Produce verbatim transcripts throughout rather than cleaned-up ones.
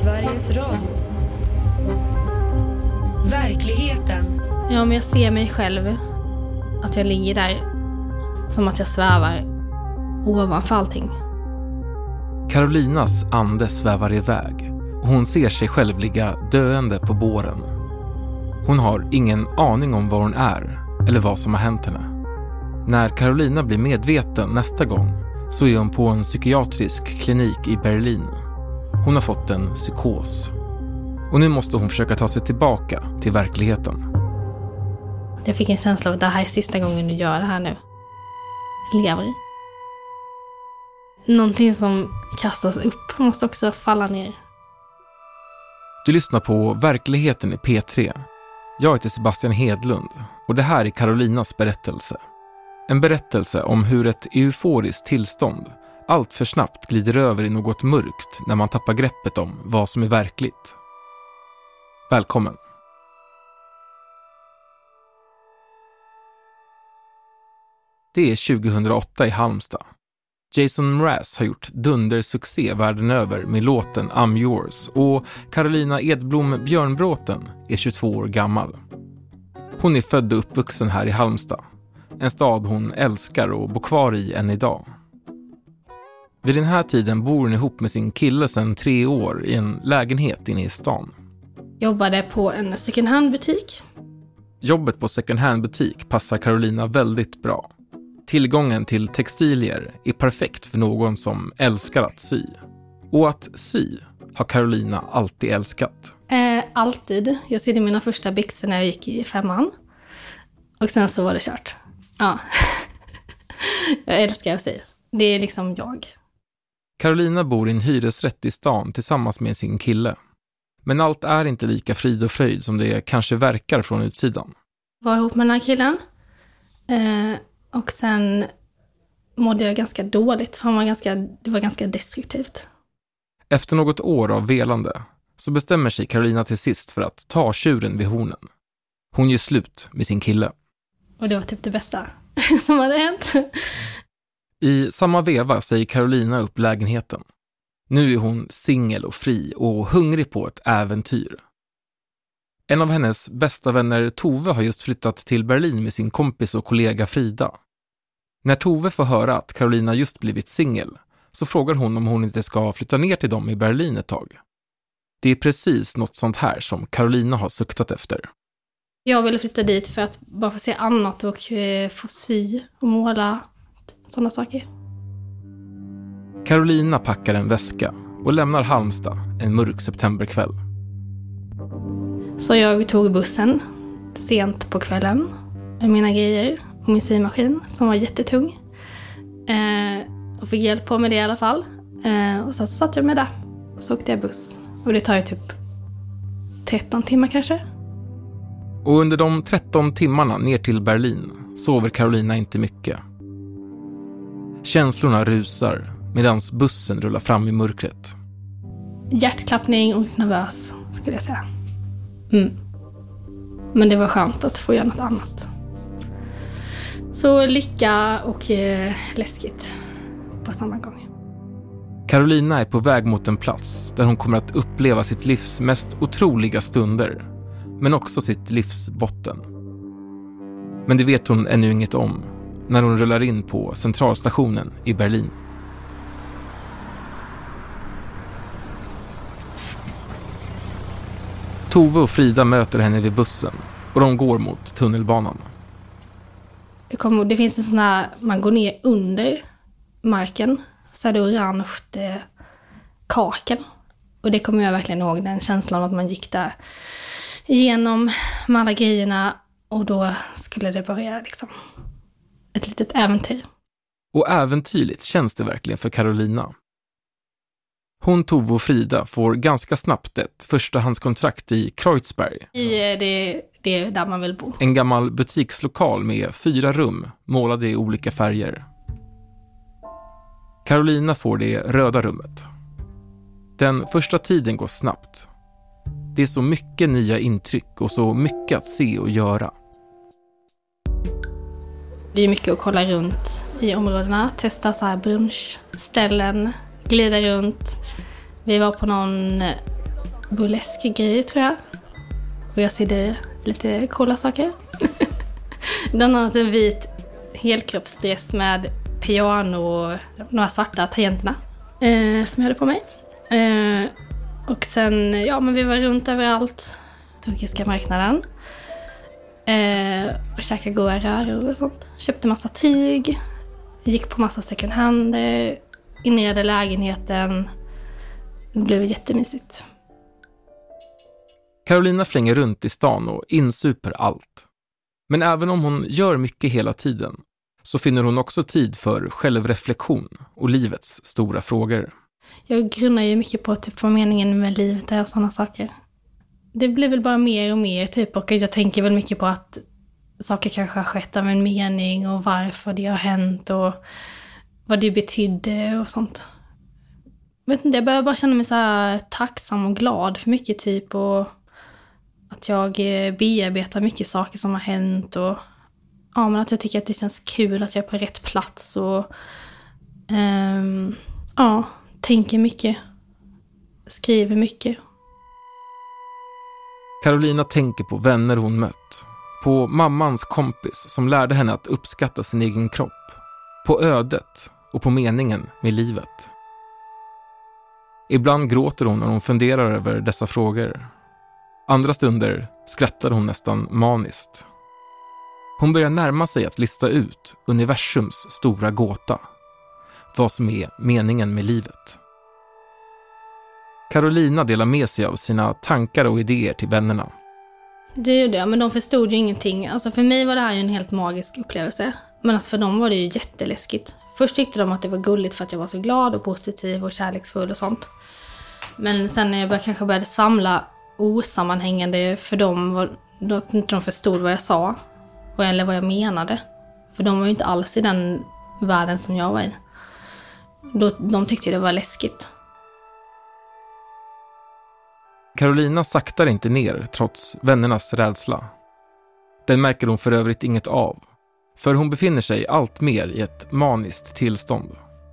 Sveriges Radio. Verkligheten. Ja, men jag ser mig själv att jag ligger där som att jag svävar ovanför allting. Carolinas ande svävar iväg och hon ser sig själv ligga döende på båren. Hon har ingen aning om var hon är eller vad som har hänt henne. När Carolina blir medveten nästa gång så är hon på en psykiatrisk klinik i Berlin. Hon har fått en psykos. Och nu måste hon försöka ta sig tillbaka till verkligheten. Jag fick en känsla av att det här är sista gången du gör det här nu. Jag lever. Någonting som kastas upp måste också falla ner. Du lyssnar på Verkligheten i P tre. Jag heter Sebastian Hedlund och det här är Carolinas berättelse. En berättelse om hur ett euforiskt tillstånd allt för snabbt glider över i något mörkt när man tappar greppet om vad som är verkligt. Välkommen! Det är tjugohundraåtta i Halmstad. Jason Mraz har gjort dundersuccé världen över med låten I'm Yours och Carolina Edblom Björnbråten är tjugotvå år gammal. Hon är född och uppvuxen här i Halmstad, en stad hon älskar och bor kvar i än idag. Vid den här tiden bor hon ihop med sin kille sedan tre år i en lägenhet inne i stan. Jobbade på en second hand-butik. Jobbet på second hand-butik passar Carolina väldigt bra. Tillgången till textilier är perfekt för någon som älskar att sy. Och att sy har Carolina alltid älskat. Eh, alltid. Jag sydde mina första byxor när jag gick i femman. Och sen så var det kört. Ja. Jag älskar att sy. Det är liksom jag. Carolina bor i en hyresrätt i stan tillsammans med sin kille. Men allt är inte lika frid och fröjd som det kanske verkar från utsidan. Jag var ihop med den här killen. Eh, och sen mådde jag ganska dåligt. För han var ganska, det var ganska destruktivt. Efter något år av velande så bestämmer sig Carolina till sist för att ta tjuren vid hornen. Hon gör slut med sin kille. Och det var typ det bästa som hade hänt. I samma veva säger Carolina upp lägenheten. Nu är hon singel och fri och hungrig på ett äventyr. En av hennes bästa vänner, Tove, har just flyttat till Berlin med sin kompis och kollega Frida. När Tove får höra att Carolina just blivit singel så frågar hon om hon inte ska flytta ner till dem i Berlin ett tag. Det är precis något sånt här som Carolina har suktat efter. Jag ville flytta dit för att bara få se annat och få sy och måla, sådana saker. Carolina packar en väska och lämnar Halmstad en mörk septemberkväll. Så jag tog bussen sent på kvällen med mina grejer och min symaskin som var jättetung. Eh, och fick hjälp på med det i alla fall. Eh, och sen så satt jag med där och så åkte jag buss. Och det tar ju typ tretton timmar kanske. Och under de tretton timmarna ner till Berlin sover Carolina inte mycket. Känslorna rusar medan bussen rullar fram i mörkret. Hjärtklappning och nervös, skulle jag säga. Mm. Men det var skönt att få göra något annat. Så lycka och eh, läskigt på samma gång. Carolina är på väg mot en plats där hon kommer att uppleva sitt livs mest otroliga stunder, men också sitt livs botten. Men det vet hon ännu inget om när hon rullar in på centralstationen i Berlin. Tove och Frida möter henne vid bussen och de går mot tunnelbanan. Det, kommer, det finns en sån här, man går ner under marken så är det orange eh, kakel. Och det kommer jag verkligen ihåg, den känslan av att man gick där igenom med alla grejerna och då skulle det börja liksom ett litet äventyr. Och äventyrligt känns det verkligen för Carolina. Hon, Tove och Frida får ganska snabbt ett förstahandskontrakt i Kreuzberg. I det, det är där man vill bo. En gammal butikslokal med fyra rum målade i olika färger. Carolina får det röda rummet. Den första tiden går snabbt. Det är så mycket nya intryck och så mycket att se och göra. Det är mycket att kolla runt i områdena, testa så här brunchställen, glida runt. Vi var på någon burlesk-grejer tror jag. Och jag sydde lite coola saker. Bland annat en vit helkroppsdress med piano och några svarta tangenterna eh, som jag hade på mig. Eh, och sen, ja men vi var runt överallt. Turkiska marknaden. Eh, och käkade goda röror och sånt. Köpte massa tyg. Gick på massa second hand. Inredde lägenheten. Det blev jättemysigt. Carolina flänger runt i stan och insuper allt. Men även om hon gör mycket hela tiden så finner hon också tid för självreflektion och livets stora frågor. Jag grunnar ju mycket på typ vad meningen med livet är och sådana saker. Det blir väl bara mer och mer typ, och jag tänker väl mycket på att saker kanske har skett av en mening och varför det har hänt och vad det betydde och sånt. Jag vet inte, jag börjar bara känna mig så här tacksam och glad för mycket typ, och att jag bearbetar mycket saker som har hänt, och ja, men att jag tycker att det känns kul att jag är på rätt plats och um, ja, tänker mycket, skriver mycket. Carolina tänker på vänner hon mött, på mammans kompis som lärde henne att uppskatta sin egen kropp, på ödet och på meningen med livet. Ibland gråter hon när hon funderar över dessa frågor. Andra stunder skrattar hon nästan maniskt. Hon börjar närma sig att lista ut universums stora gåta. Vad som är meningen med livet. Carolina delar med sig av sina tankar och idéer till vännerna. Det gjorde jag, men de förstod ju ingenting. Alltså för mig var det här ju en helt magisk upplevelse. Men alltså för dem var det ju jätteläskigt. Först tyckte de att det var gulligt för att jag var så glad och positiv och kärleksfull och sånt. Men sen när jag började, kanske började samla osammanhängande för dem, var, då inte de förstod vad jag sa eller vad jag menade. För de var ju inte alls i den världen som jag var i. Då, de tyckte det var läskigt. Carolina saktar inte ner trots vännernas rädsla. Den märker hon för övrigt inget av. För hon befinner sig allt mer i ett maniskt tillstånd.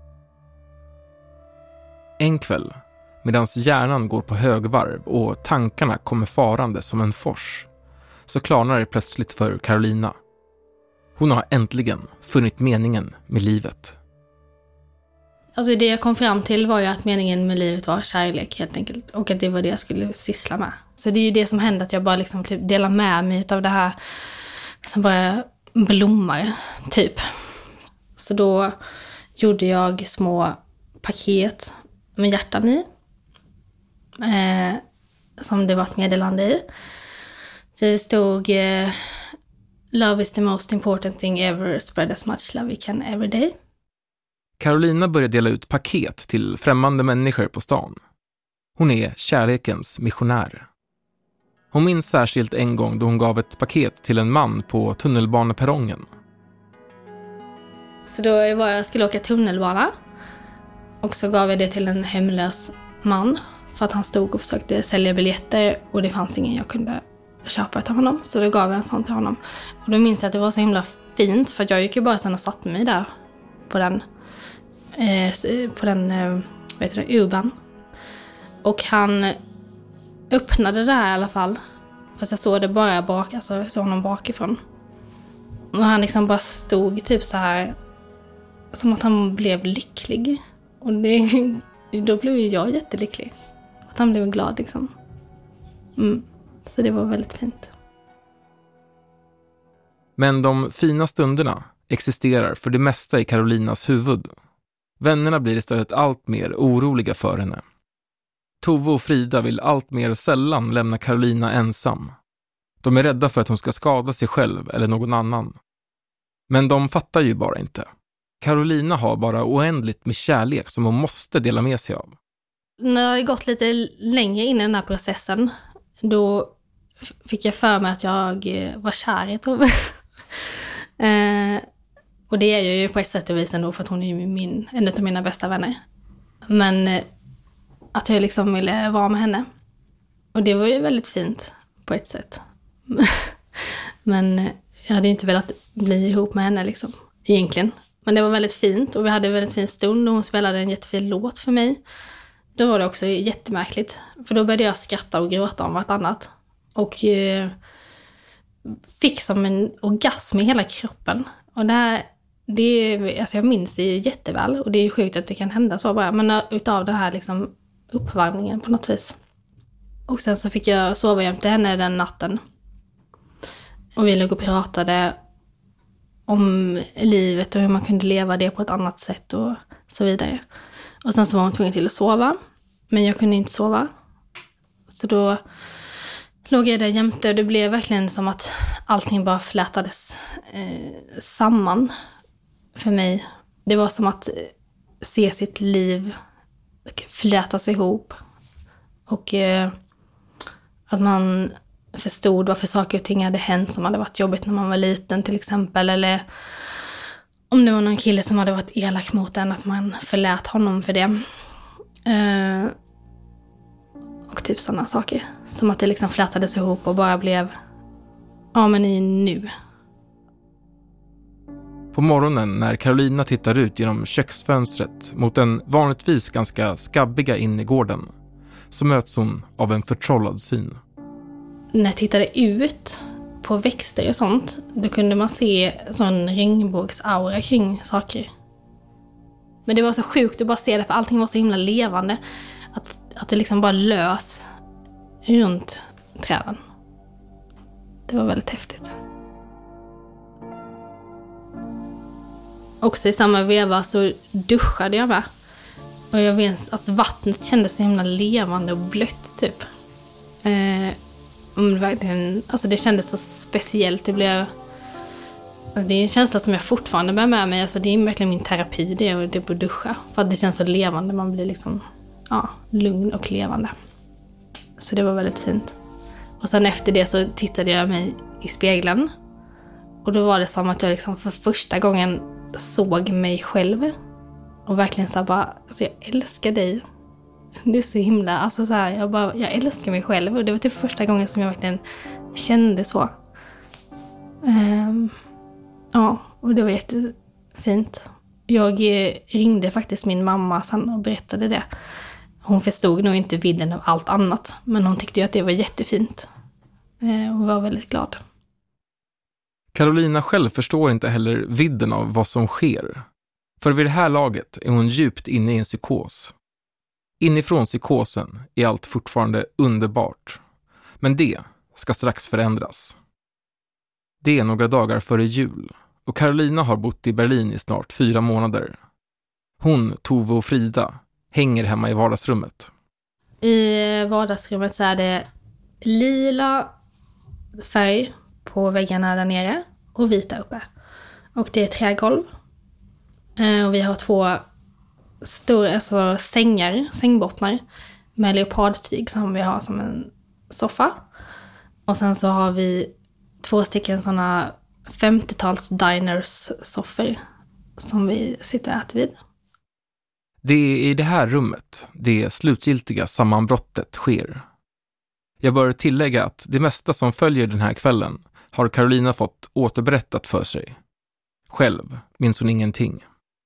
En kväll, medan hjärnan går på högvarv och tankarna kommer farande som en fors, så klarnar det plötsligt för Carolina. Hon har äntligen funnit meningen med livet. Alltså det jag kom fram till var ju att meningen med livet var kärlek helt enkelt. Och att det var det jag skulle syssla med. Så det är ju det som hände, att jag bara liksom typ delar med mig av det här som bara blommar typ. Så då gjorde jag små paket med hjärtan i. Eh, som det var ett meddelande i. Det stod eh, Love is the most important thing ever. Spread as much love we can every day. Carolina börjar dela ut paket till främmande människor på stan. Hon är kärlekens missionär. Hon minns särskilt en gång då hon gav ett paket till en man på tunnelbaneperrongen. Så då var jag skulle åka tunnelbana. Och så gav jag det till en hemlös man. För att han stod och försökte sälja biljetter. Och det fanns ingen jag kunde köpa av honom. Så då gav jag en sån till honom. Och då minns jag att det var så himla fint. För jag gick ju bara sen och satte mig där. På den, eh, på den eh, vad heter det, Uban. Och han öppnade det här i alla fall. Fast jag såg det bara bak, alltså jag såg honom bakifrån. Och han liksom bara stod typ så här. Som att han blev lycklig. Och det, då blev jag jättelycklig. Att han blev glad liksom. Mm. Så det var väldigt fint. Men de fina stunderna existerar för det mesta i Carolinas huvud. Vännerna blir istället allt mer oroliga för henne. Tove och Frida vill allt mer sällan lämna Carolina ensam. De är rädda för att hon ska skada sig själv eller någon annan. Men de fattar ju bara inte. Carolina har bara oändligt med kärlek som hon måste dela med sig av. När det gått lite längre in i den här processen, då fick jag för mig att jag var kär i Tove. eh, och det är jag ju på ett sätt och vis ändå, för att hon är ju min, en av mina bästa vänner. Men eh, att jag liksom ville vara med henne. Och det var ju väldigt fint på ett sätt. Men eh, jag hade inte velat bli ihop med henne liksom, egentligen. Men det var väldigt fint och vi hade en väldigt fin stund och hon spelade en jättefin låt för mig. då var det också jättemärkligt. För då började jag skratta och gråta om vartannat. Och eh, fick som en orgasm i hela kroppen. Och det här, det, alltså jag minns det jätteväl. Och det är sjukt att det kan hända så bara. Men utav den här liksom uppvärmningen på något vis. Och sen så fick jag sova jämte henne den natten. Och vi låg och pratade om livet och hur man kunde leva det på ett annat sätt och så vidare. Och sen så var hon tvungen till att sova. Men jag kunde inte sova. Så då låg jag där jämte och det blev verkligen som att allting bara flätades eh, samman för mig. Det var som att se sitt liv flätas ihop. Och eh, att man förstod varför saker och ting hade hänt som hade varit jobbigt när man var liten till exempel. Eller om det var någon kille som hade varit elak mot en, att man förlät honom för det. Eh, och typ sådana saker. Som att det liksom flätades ihop och bara blev, ja men i nu. På morgonen när Carolina tittar ut genom köksfönstret mot den vanligtvis ganska skabbiga innergården så möts hon av en förtrollad syn. När jag tittade ut på växter och sånt, då kunde man se sån regnbågsaura kring saker. Men det var så sjukt att bara se det, för allting var så himla levande. Att, att det liksom bara lös runt träden. Det var väldigt häftigt. Också i samma veva så duschade jag med. Och jag vet att vattnet kändes så himla levande och blött typ. Eh, om det, verkligen, alltså det kändes så speciellt. Det blev, det är en känsla som jag fortfarande bär med mig. Alltså det är verkligen min terapi, det är typ att duscha. För att det känns så levande, man blir liksom ja, lugn och levande. Så det var väldigt fint. Och sen efter det så tittade jag mig i spegeln. Och då var det som att jag liksom för första gången såg mig själv. Och verkligen så här bara, alltså jag älskar dig. Det är så himla, alltså så här, jag bara, jag älskar mig själv. Och det var typ första gången som jag verkligen kände så. Um, ja, och det var jättefint. Jag ringde faktiskt min mamma sen och berättade det. Hon förstod nog inte vidden av allt annat. Men hon tyckte ju att det var jättefint. Och var väldigt glad. Carolina själv förstår inte heller vidden av vad som sker. För vid det här laget är hon djupt inne i en psykos. Inifrån psykosen är allt fortfarande underbart. Men det ska strax förändras. Det är några dagar före jul och Carolina har bott i Berlin i snart fyra månader. Hon, Tove och Frida hänger hemma i vardagsrummet. I vardagsrummet så är det lila färg på väggarna där nere och vita uppe. Och det är trägolv. Och vi har två stora alltså sängar, sängbottnar med leopardtyg som vi har som en soffa. Och sen så har vi två stycken sådana femtiotals diners soffor som vi sitter och äter vid. Det är i det här rummet det slutgiltiga sammanbrottet sker. Jag bör tillägga att det mesta som följer den här kvällen har Carolina fått återberättat för sig. Själv minns hon ingenting.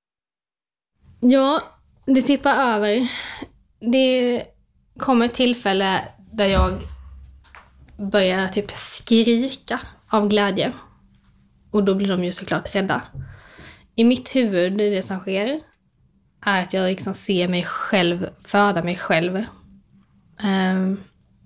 Ja, det tippar över. Det kommer ett tillfälle där jag börjar typ skrika av glädje. Och då blir de ju såklart rädda. I mitt huvud, det, är det som sker, är att jag liksom ser mig själv, föda mig själv. Um,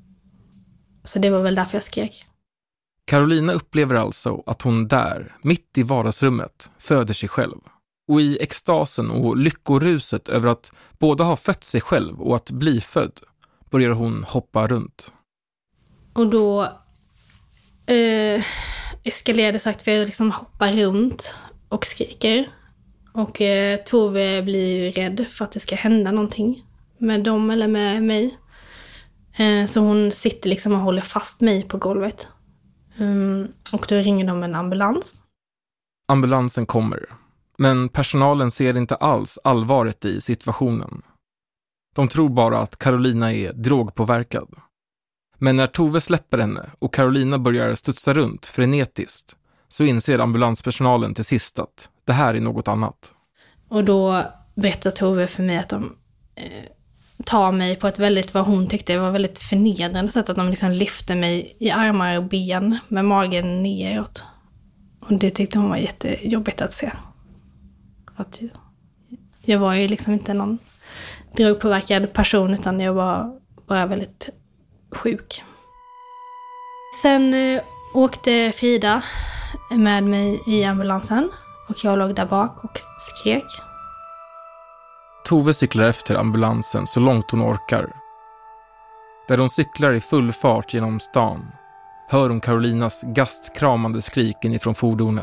så det var väl därför jag skrek. Carolina upplever alltså att hon där, mitt i vardagsrummet, föder sig själv. Och i extasen och lyckoruset över att både ha fött sig själv och att bli född börjar hon hoppa runt. Och då eh, eskalerar det sagt för jag liksom hoppar runt och skriker. Och eh, Tove blir ju rädd för att det ska hända någonting med dem eller med mig. Eh, så hon sitter liksom och håller fast mig på golvet. Mm, och då ringer de en ambulans. Ambulansen kommer. Men personalen ser inte alls allvaret i situationen. De tror bara att Carolina är drogpåverkad. Men när Tove släpper henne och Carolina börjar studsa runt frenetiskt så inser ambulanspersonalen till sist att det här är något annat. Och då berättar Tove för mig att de eh, ta mig på ett väldigt, vad hon tyckte var väldigt förnedrande sätt, att de liksom lyfte mig i armar och ben med magen neråt. Och det tyckte hon var jättejobbigt att se. För att jag var ju liksom inte någon drogpåverkad person, utan jag var bara väldigt sjuk. Sen eh, åkte Frida med mig i ambulansen och jag låg där bak och skrek. Tove cyklar efter ambulansen så långt hon orkar. Där hon cyklar i full fart genom stan hör hon Karolinas gastkramande skrik inifrån fordonet.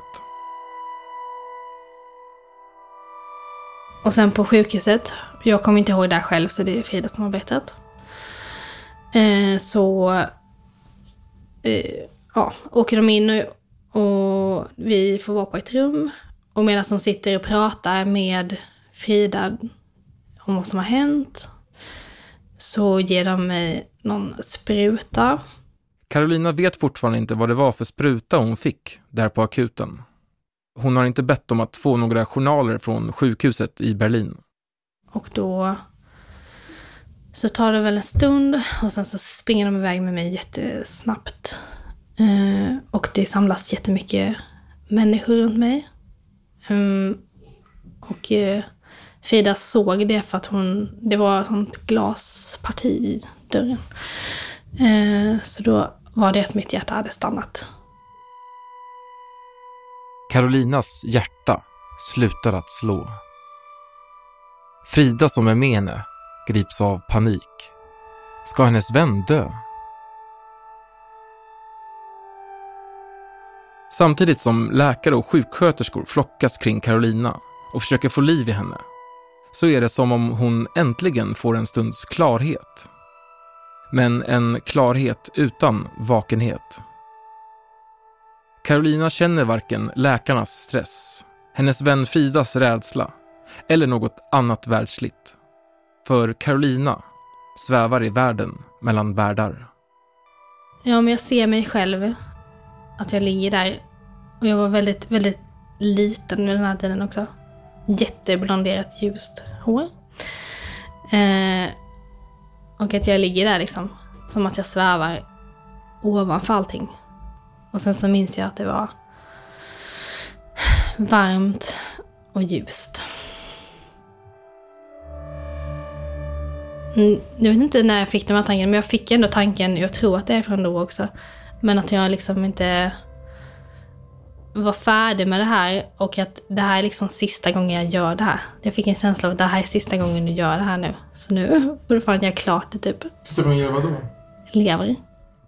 Och sen på sjukhuset, jag kommer inte ihåg där själv så det är Frida som har berättat. Eh, så eh, ja, åker de in och, och vi får vara på ett rum. Och medan de sitter och pratar med Frida om vad som har hänt så ger de mig någon spruta. Karolina vet fortfarande inte vad det var för spruta hon fick där på akuten. Hon har inte bett om att få några journaler från sjukhuset i Berlin. Och då så tar det väl en stund och sen så springer de iväg med mig jättesnabbt. Eh, och det samlas jättemycket människor runt mig. Um, och eh, Frida såg det för att hon, det var ett sånt glasparti i dörren. Eh, så då var det att mitt hjärta hade stannat. Karolinas hjärta slutar att slå. Frida som är med henne grips av panik. Ska hennes vän dö? Samtidigt som läkare och sjuksköterskor flockas kring Karolina och försöker få liv i henne, så är det som om hon äntligen får en stunds klarhet. Men en klarhet utan vakenhet. Karolina känner varken läkarnas stress, hennes vän Fridas rädsla eller något annat världsligt. För Karolina svävar i världen mellan världar. Ja, men jag ser mig själv att jag ligger där. Och jag var väldigt, väldigt liten med den här tiden också. Jätteblonderat ljust hår. Eh, och att jag ligger där liksom. Som att jag svävar ovanför allting. Och sen så minns jag att det var varmt och ljust. Mm, jag vet inte när jag fick de här tanken, men jag fick ändå tanken, jag tror att det är från då också. Men att jag liksom inte var färdig med det här och att det här är liksom sista gången jag gör det här. Jag fick en känsla av att det här är sista gången du gör det här nu. Så nu får du fan göra klart det typ. Sista gången gör vad då? Lever.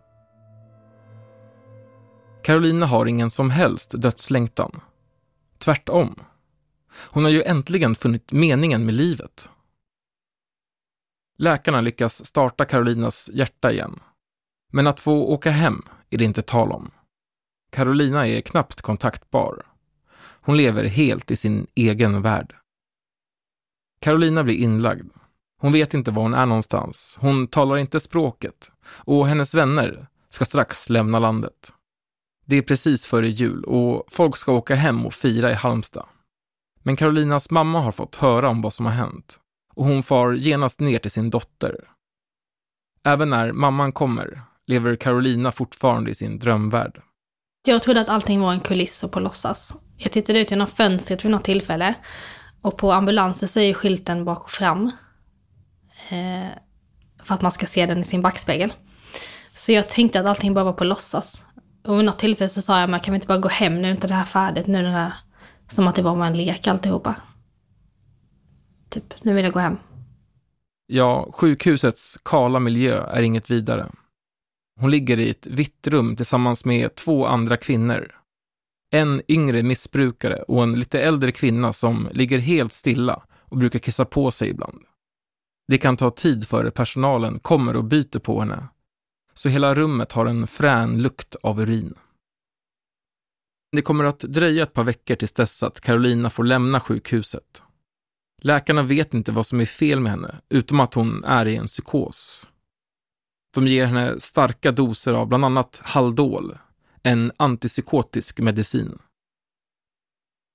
Karolina har ingen som helst dödslängtan. Tvärtom. Hon har ju äntligen funnit meningen med livet. Läkarna lyckas starta Karolinas hjärta igen. Men att få åka hem är det inte tal om. Karolina är knappt kontaktbar. Hon lever helt i sin egen värld. Karolina blir inlagd. Hon vet inte var hon är någonstans. Hon talar inte språket. Och hennes vänner ska strax lämna landet. Det är precis före jul och folk ska åka hem och fira i Halmstad. Men Karolinas mamma har fått höra om vad som har hänt. Och hon far genast ner till sin dotter. Även när mamman kommer lever Karolina fortfarande i sin drömvärld. Jag trodde att allting var en kuliss och på låtsas. Jag tittade ut genom fönstret vid något tillfälle. Och på ambulansen så är skylten bak och fram. Eh, för att man ska se den i sin backspegel. Så jag tänkte att allting bara var på låtsas. Och vid något tillfälle så sa jag, men kan vi inte bara gå hem nu, inte det här färdigt nu, den här, som att det var en lek alltihopa. Typ, nu vill jag gå hem. Ja, sjukhusets kala miljö är inget vidare. Hon ligger i ett vitt rum tillsammans med två andra kvinnor. En yngre missbrukare och en lite äldre kvinna som ligger helt stilla och brukar kissa på sig ibland. Det kan ta tid före personalen kommer och byter på henne. Så hela rummet har en frän lukt av urin. Det kommer att dröja ett par veckor tills dess att Karolina får lämna sjukhuset. Läkarna vet inte vad som är fel med henne, utom att hon är i en psykos. De ger henne starka doser av bland annat Haldol, en antipsykotisk medicin.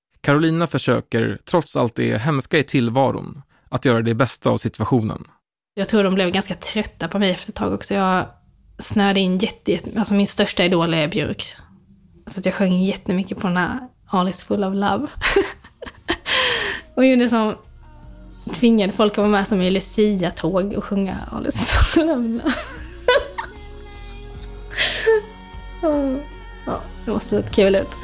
Karolina försöker, trots allt det hemska i tillvaron, att göra det bästa av situationen. Jag tror de blev ganska trötta på mig efter ett tag också. Jag snöade in jätte, jätte alltså min största idol är Björk. Så att jag sjöng jättemycket på den här All is full of love. Och gjorde som tvingade folk att vara med som i Lucia-tåg och sjunga All is full of love. Ja, det måste se kul ut.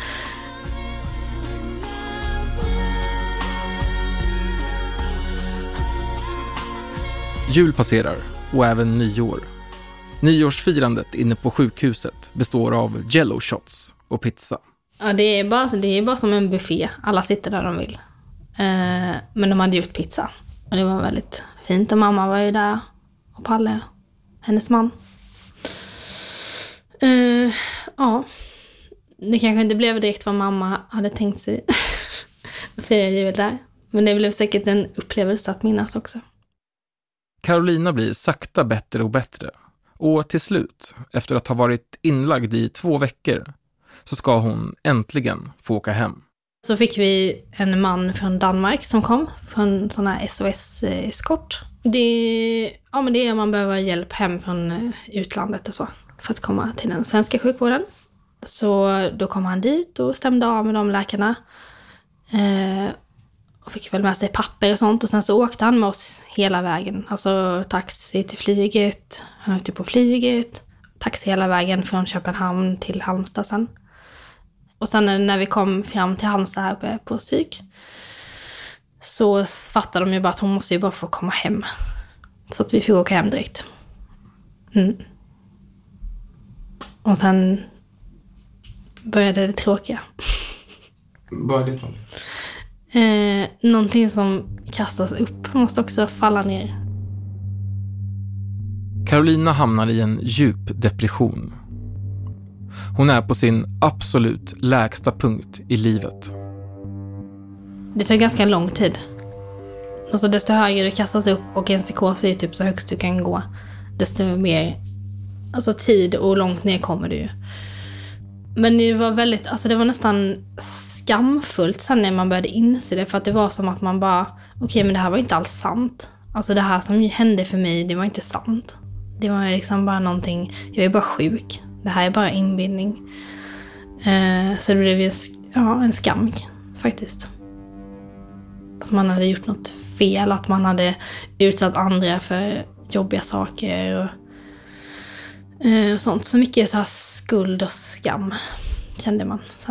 Jul passerar och även nyår. Nyårsfirandet inne på sjukhuset består av jello shots och pizza. Ja, det är bara, det är bara som en buffé. Alla sitter där de vill. Eh, men de hade gjort pizza. Och det var väldigt fint. Och mamma var ju där. Och Palle, hennes man. Eh, ja. Det kanske inte blev direkt vad mamma hade tänkt sig. Att fira jul där. Men det blev säkert en upplevelse att minnas också. Carolina blir sakta bättre och bättre. Och till slut, efter att ha varit inlagd i två veckor, så ska hon äntligen få åka hem. Så fick vi en man från Danmark som kom, från sån här S O S-eskort. Det, ja, men det är om man behöver hjälp hem från utlandet och så, för att komma till den svenska sjukvården. Så då kom han dit och stämde av med de läkarna. Eh, och fick väl med sig papper och sånt. Och sen så åkte han med oss hela vägen. Alltså taxi till flyget. Han åkte på flyget. Taxi hela vägen från Köpenhamn till Halmstad sen. Och sen när vi kom fram till Halmstad här uppe på psyk, så fattade de ju bara att hon måste ju bara få komma hem. Så att vi fick åka hem direkt. Mm. Och sen började det tråkiga. Vad är det från? Eh, någonting som kastas upp måste också falla ner. Carolina hamnar i en djup depression. Hon är på sin absolut lägsta punkt i livet. Det tar ganska lång tid. Alltså desto högre du kastas upp, och en psykos är ju typ så högst du kan gå, desto mer alltså tid och långt ner kommer du ju. Men det var väldigt, alltså det var nästan skamfullt sen när man började inse det, för att det var som att man bara, okej okay, men det här var inte alls sant. Alltså det här som hände för mig, det var inte sant. Det var liksom bara någonting, jag är bara sjuk. Det här är bara inbildning. Eh, så det blev ju ja, en skam faktiskt. Att man hade gjort något fel, att man hade utsatt andra för jobbiga saker och, eh, och sånt. Så mycket så här skuld och skam kände man sen.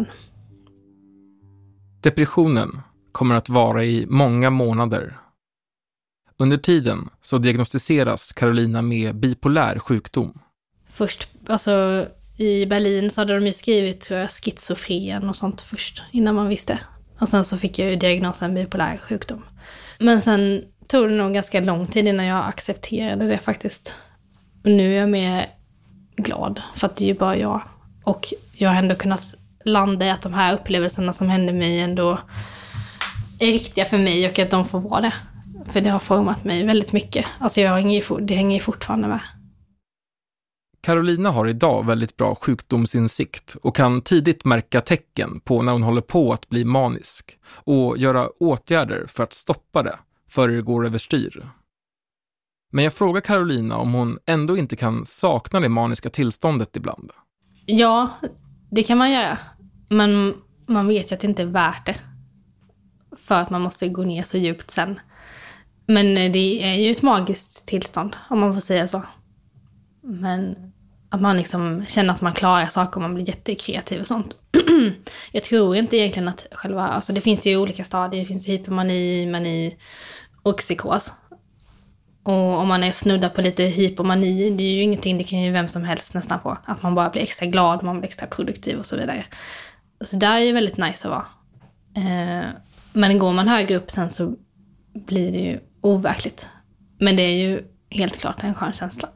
Depressionen kommer att vara i många månader. Under tiden så diagnostiseras Carolina med bipolär sjukdom. Först, alltså i Berlin så hade de ju skrivit, tror jag, schizofren och sånt först, innan man visste. Och sen så fick jag ju diagnosen bipolär sjukdom. Men sen tog det nog ganska lång tid innan jag accepterade det faktiskt. Och nu är jag mer glad, för att det är ju bara jag. Och jag har ändå kunnat landa i att de här upplevelserna som hände mig ändå är riktiga för mig, och att de får vara det. För det har format mig väldigt mycket. Alltså jag hänger, det hänger fortfarande med. Carolina har idag väldigt bra sjukdomsinsikt och kan tidigt märka tecken på när hon håller på att bli manisk och göra åtgärder för att stoppa det före det går överstyr. Men jag frågar Carolina om hon ändå inte kan sakna det maniska tillståndet ibland. Ja, det kan man göra. Men man vet ju att det inte är värt det. För att man måste gå ner så djupt sen. Men det är ju ett magiskt tillstånd, om man får säga så. Men att man liksom känner att man klarar saker och man blir jättekreativ och sånt. Jag tror inte egentligen att själva, alltså det finns ju olika stadier. Det finns hypomani, mani och psykos. Och om man är snuddad på lite hypomani, det är ju ingenting, det kan ju vem som helst nästan på. Att man bara blir extra glad, man blir extra produktiv och så vidare. Så där är ju väldigt nice att vara. Eh, men går man högre upp sen så blir det ju overkligt. Men det är ju helt klart en skön känsla.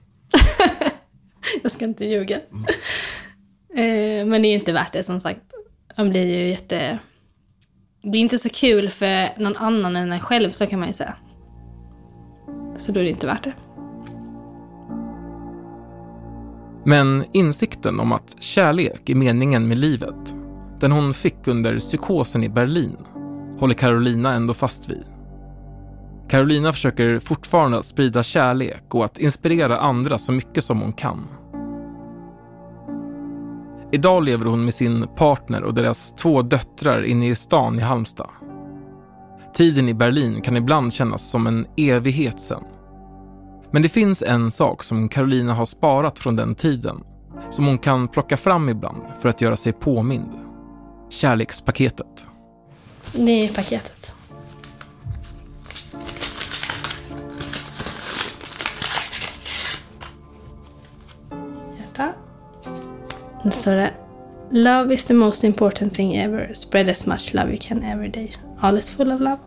Jag ska inte ljuga. eh, men det är inte värt det, som sagt. Man blir ju jätte... Det blir inte så kul för någon annan än en själv, så kan man ju säga. Så då är det inte värt det. Men insikten om att kärlek är meningen med livet, den hon fick under psykosen i Berlin, håller Carolina ändå fast vid. Carolina försöker fortfarande att sprida kärlek och att inspirera andra så mycket som hon kan. Idag lever hon med sin partner och deras två döttrar inne i stan i Halmstad. Tiden i Berlin kan ibland kännas som en evighet sedan. Men det finns en sak som Carolina har sparat från den tiden, som hon kan plocka fram ibland för att göra sig påmind. Kärlekspaketet. Det är paketet. Hjärta. Nu står det: Love is the most important thing ever. Spread as much love you can every day. All is full of love.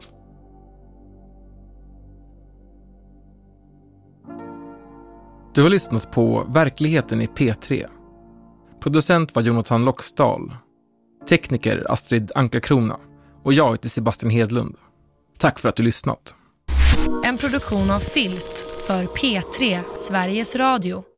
Du har lyssnat på Verkligheten i P tre. Producent var Jonathan Loxdal. Tekniker Astrid Anka-Krona. Och jag heter Sebastian Hedlund. Tack för att du lyssnat. En produktion av Filt för P tre, Sveriges Radio.